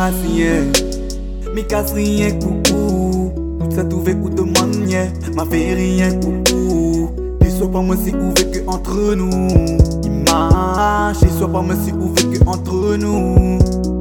Cassien, mi casse rien coucou. Tout ça tout fait ou de manière, m'a fait rien coucou. Et soit pas moi si ouvert que entre nous. Il marche, et soit pas moi si ouvert que entre nous.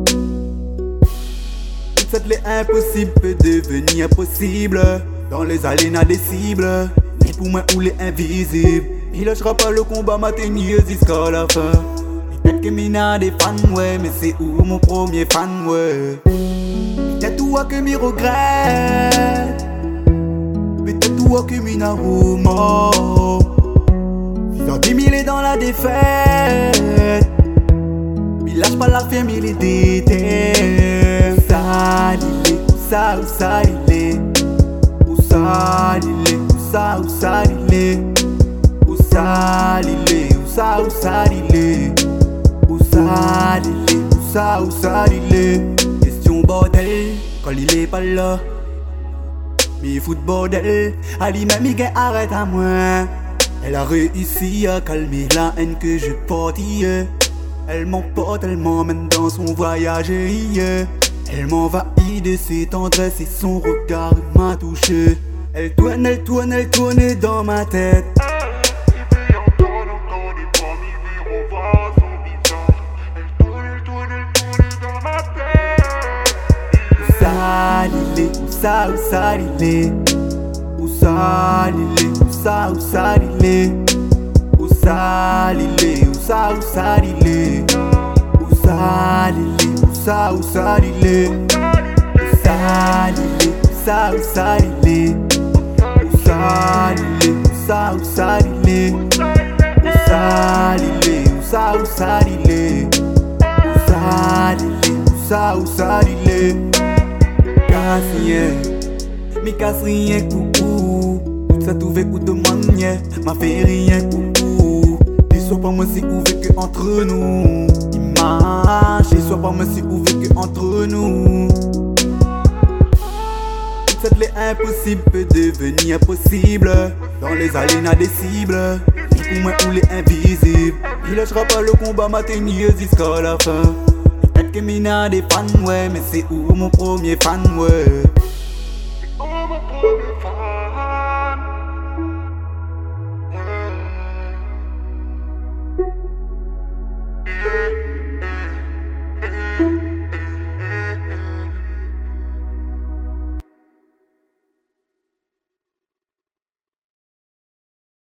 Toute cette l'est impossible peut devenir possible. Dans les allées indécibles, mais pour moi ou les invisibles. Il lâchera pas le combat m'atteignir jusqu'à la fin. Peut-être que mina des fans, ouais, mais c'est où mon premier fan, ouais. Y'a tout à que m'y regrette. Peut-être tout à que m'y n'a remords. 610 000 est dans la défaite. Il lâche pas la ferme, il est déter. Où ça il est, où ça il est. Où ça il est, où ça il est. Où ça il est, où ça il est. Où ça il est, où ça il est. Question bordel, quand il est pas là. Mais fout bordel, Ali même il arrête à moi. Elle a réussi à calmer la haine que je porte. Elle m'emporte, elle m'emmène dans son voyage. Elle m'envahit de ses tendresses et son regard m'a touché. Elle tourne dans ma tête. Où ça il est, où ça il est. Où ça il est, où ça il est. Où ça il est, où ça il est. Où ça il est, où ça il est. Où ça il est, où ça il est. Où ça il est, où ça il est. Où ça il est, où ça il est. Où ça il est, où ça il est. Cassien, mi casse rien coucou. Tout ça tout fait ou de manière, m'a fait rien coucou. Et soit pas moi si ouvert que entre nous. Il marche, et soit pas moi si ouvert que entre nous. Toute cette l'est impossible peut devenir possible. Dans les allées indécibles, et pour moi ou les invisibles. Il lâchera pas le combat m'atteignir jusqu'à la fin. Peut-être que mina des fans, ouais, mais c'est où mon premier fan, ouais.